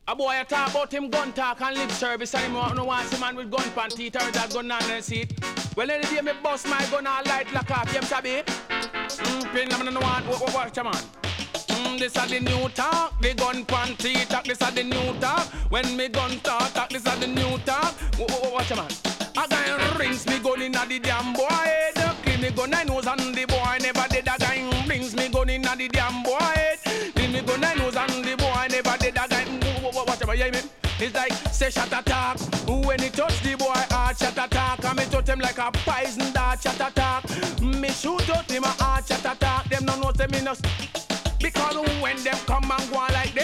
A boy a talk about him gun talk and lip service and him no want see man with gun pan teeth or that gun on the seat. Well, any day me bust my gun all light like off, you sabi? Pin them no want watch a man. This is the new talk, the gun pan teeth talk. This is the new talk. When me gun talk, this is the new talk. Watch a man. A guy rings me gun inna the damn boy head. Clean me gun I nose and the boy never did. A guy rings me gun inna the damn boy head. Clean me gun I nose and the boy never did. A guy watch a man, yeah me. It's like say shot attack. When he touch the boy heart shot attack. And me touch him like a poison dart shot attack. Me shoot out him a heart shot attack. Them no know say me no. Because when them come and go like